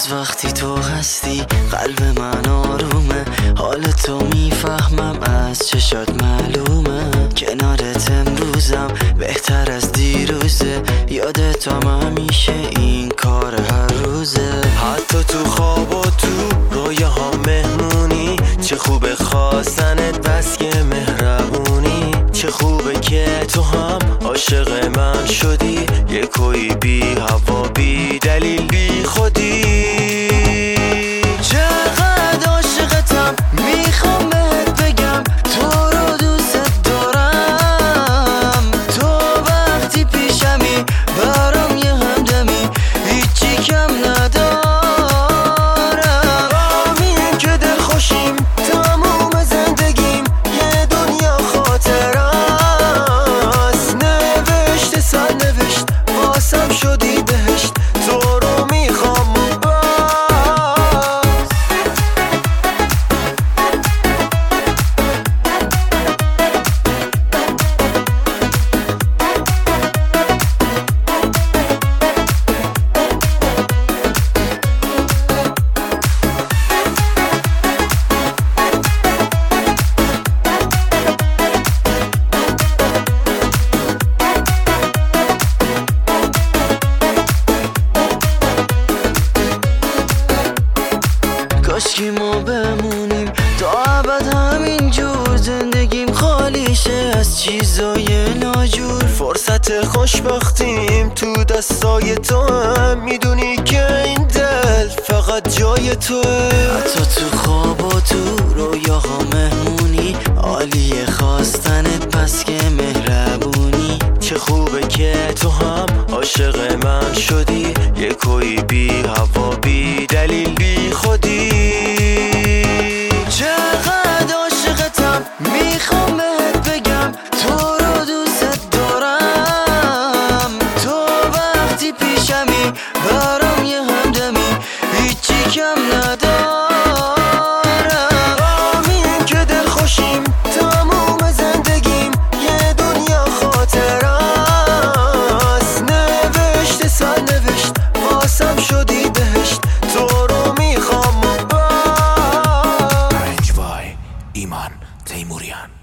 وقتی تو هستی قلب من آرومه، حال تو میفهمم از چشات معلومه. کنارت امروزم بهتر از دیروزه، یادتم همیشه این کار هر روزه. حتی تو خواب و تو رویه ها مهمونی، چه خوبه خواستنت بس که مهربونی. چه خوبه که تو هم عاشق من شدی، یکویی بی هوا بی دلیل بی خودی. چقدر عاشقتم میخوام بهت بگم، تو رو دوست دارم. تو وقتی پیشمی برام یه همدمی، هیچی کم ندارم. همین که دل خوشیم تموم زندگیم، یه دنیا خاطر است. نوشته سر نوشت واسم شدی بهشت، تو رو میخوام کاشکی ما بمونیم تا ابد همینجور، زندگیم خالی شه از چیزای ناجور. فرصت خوشبختیم تو دستای تو هم، میدونی که این دل فقط جای توه. حتی تو خواب و تو رویاها مهمونی، عالیه خواستنت بس که مهربونی. چه خوبه که تو هم عاشق من شدی، یکویی بی هوا بی دلیل بی خودی. چقدر عاشقتم میخوام بهت بگم، تو رو دوست دارم. تو وقتی پیشمی برام یه همدمی، هیچی کم ندارم. همین که دل خوشیم تموم زندگیم، یه دنیا خاطر است. نوشته سر نوشت واسم شدی بهشت، تو رو میخوام. ایمان تیموریان.